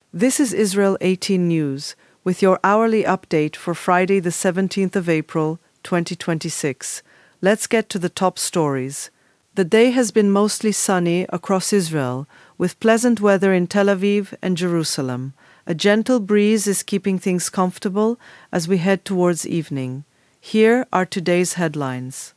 This is Israel 18 News, with your hourly update for Friday the 17th of April, 2026. Let's get to the top stories. The day has been mostly sunny across Israel, with pleasant weather in Tel Aviv and Jerusalem. A gentle breeze is keeping things comfortable as we head towards evening. Here are today's headlines.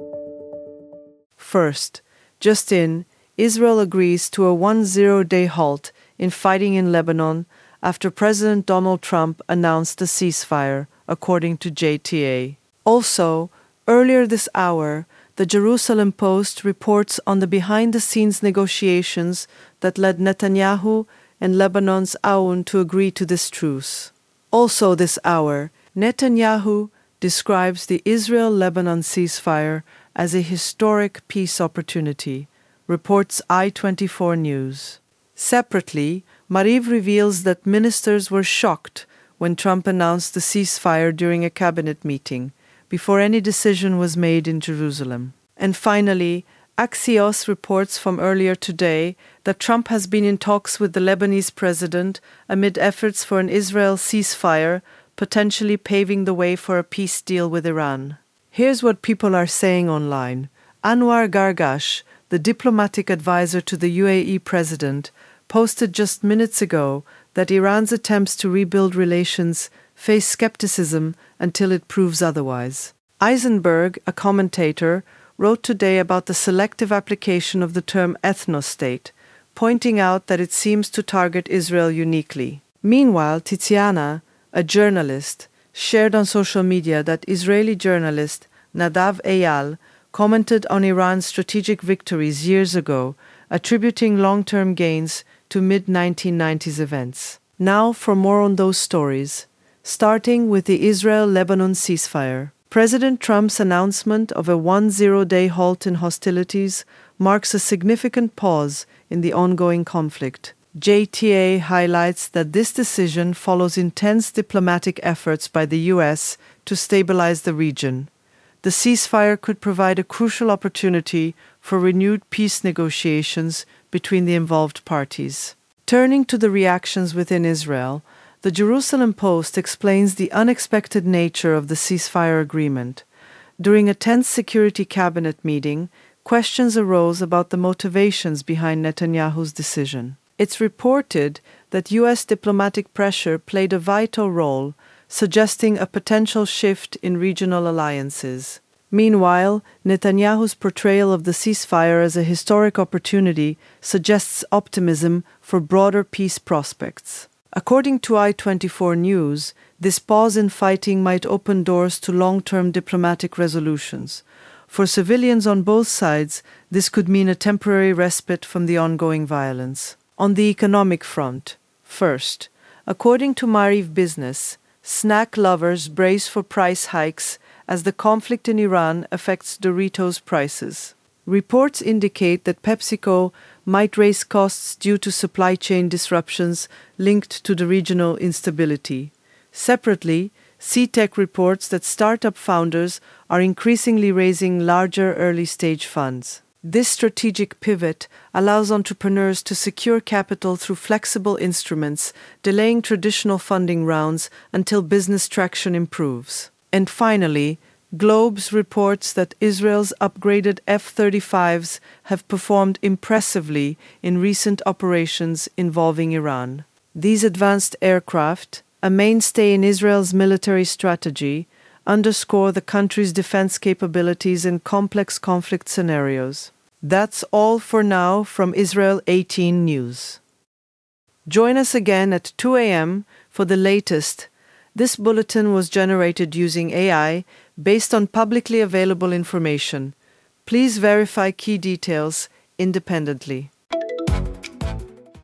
First, just in, Israel agrees to a 10-day halt in fighting in Lebanon after President Donald Trump announced a ceasefire, according to JTA. Also, earlier this hour, the Jerusalem Post reports on the behind-the-scenes negotiations that led Netanyahu and Lebanon's Aoun to agree to this truce. Also this hour, Netanyahu describes the Israel-Lebanon ceasefire as a historic peace opportunity, reports I-24 News. Separately, Maariv reveals that ministers were shocked when Trump announced the ceasefire during a cabinet meeting, before any decision was made in Jerusalem. And finally, Axios reports from earlier today that Trump has been in talks with the Lebanese president amid efforts for an Israel ceasefire, potentially paving the way for a peace deal with Iran. Here's what people are saying online. Anwar Gargash, the diplomatic advisor to the UAE president, posted just minutes ago that Iran's attempts to rebuild relations face skepticism until it proves otherwise. Eisenberg, a commentator, wrote today about the selective application of the term ethnostate, pointing out that it seems to target Israel uniquely. Meanwhile, Tiziana, a journalist, shared on social media that Israeli journalist Nadav Eyal commented on Iran's strategic victories years ago, attributing long-term gains to mid-1990s events. Now for more on those stories, starting with the Israel-Lebanon ceasefire. President Trump's announcement of a 10-day halt in hostilities marks a significant pause in the ongoing conflict. JTA highlights that this decision follows intense diplomatic efforts by the U.S. to stabilize the region. The ceasefire could provide a crucial opportunity for renewed peace negotiations between the involved parties. Turning to the reactions within Israel, the Jerusalem Post explains the unexpected nature of the ceasefire agreement. During a tense security cabinet meeting, questions arose about the motivations behind Netanyahu's decision. It's reported that U.S. diplomatic pressure played a vital role, suggesting a potential shift in regional alliances. Meanwhile, Netanyahu's portrayal of the ceasefire as a historic opportunity suggests optimism for broader peace prospects. According to I-24 News, this pause in fighting might open doors to long-term diplomatic resolutions. For civilians on both sides, this could mean a temporary respite from the ongoing violence. On the economic front, first, according to Maariv Business, snack lovers brace for price hikes as the conflict in Iran affects Doritos prices. Reports indicate that PepsiCo might raise costs due to supply chain disruptions linked to the regional instability. Separately, CTech reports that startup founders are increasingly raising larger early-stage funds. This strategic pivot allows entrepreneurs to secure capital through flexible instruments, delaying traditional funding rounds until business traction improves. And finally, Globes reports that Israel's upgraded F-35s have performed impressively in recent operations involving Iran. These advanced aircraft, a mainstay in Israel's military strategy, underscore the country's defense capabilities in complex conflict scenarios. That's all for now from Israel 18 News. Join us again at 2 a.m. for the latest. This bulletin was generated using AI based on publicly available information. Please verify key details independently.